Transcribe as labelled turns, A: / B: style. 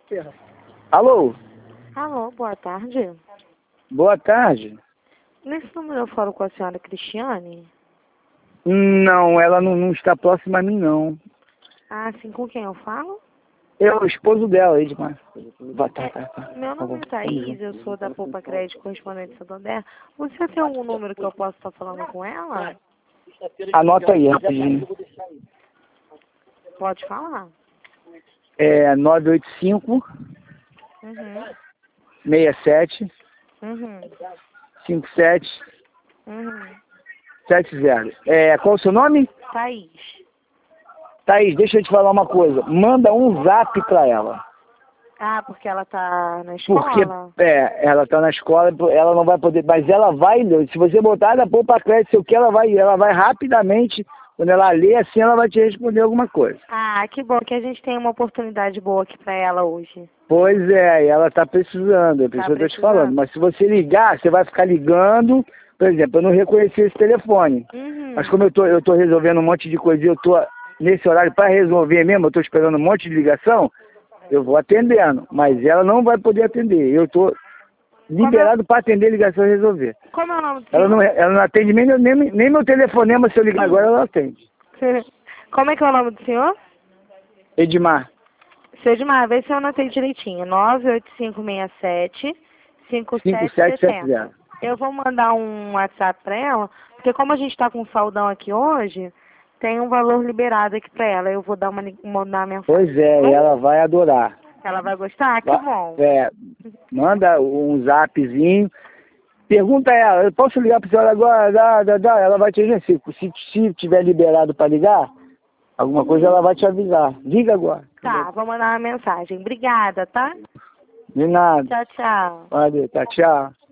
A: Alô?
B: Alô, boa tarde.
A: Boa tarde.
B: Nesse número eu falo com a senhora Cristiane?
A: Não, ela não está próxima a mim, não.
B: Ah, sim, com quem eu falo?
A: Eu, o esposo dela, Edmar. Tá.
B: Meu nome é Thaís, eu sou da Poupa Crédito Correspondente Santander. Você tem algum número que eu possa estar falando com ela?
A: Anota aí, rapidinho.
B: Pode falar.
A: É 985
B: Uhum.
A: 67
B: Uhum.
A: 57
B: Uhum.
A: 70. Qual o seu nome?
B: Thaís.
A: Thaís, deixa eu te falar uma coisa. Manda um zap pra ela.
B: Ah, porque ela tá na
A: Porque
B: escola?
A: ela tá na escola, ela não vai poder, mas ela vai, se você botar na Poupa Crédito, sei o que ela vai rapidamente, quando ela lê assim, ela vai te responder alguma coisa.
B: Ah, que bom que a gente tem uma oportunidade boa aqui pra ela hoje.
A: Pois é, e ela tá precisando, é por isso que eu tô te falando. Mas se você ligar, você vai ficar ligando, por exemplo, eu não reconheci esse telefone.
B: Uhum.
A: Mas como eu tô resolvendo um monte de coisa e eu tô nesse horário para resolver mesmo, eu tô esperando um monte de ligação, eu vou atendendo, mas ela não vai poder atender. Eu tô liberado para atender ligação e resolver.
B: Como é o nome do senhor?
A: Ela não atende nem meu telefonema, se eu ligar agora, ela atende.
B: Como é que é o nome do senhor?
A: Edmar.
B: Seu Edmar, vê se eu anotei direitinho. 98567 5770.
A: 5770.
B: Eu vou mandar um WhatsApp pra ela, porque como a gente tá com saldão aqui hoje, tem um valor liberado aqui pra ela. Eu vou dar mandar uma mensagem.
A: Pois é, e ela vai adorar.
B: Ela vai gostar? Que bom.
A: Manda um zapzinho. Pergunta a ela, eu posso ligar para a senhora agora? Dá. Ela vai te dizer, se tiver liberado para ligar, alguma coisa ela vai te avisar. Liga agora.
B: Tá, vou mandar uma mensagem. Obrigada, tá?
A: De nada.
B: Tchau, tchau.
A: Valeu, tá, tchau.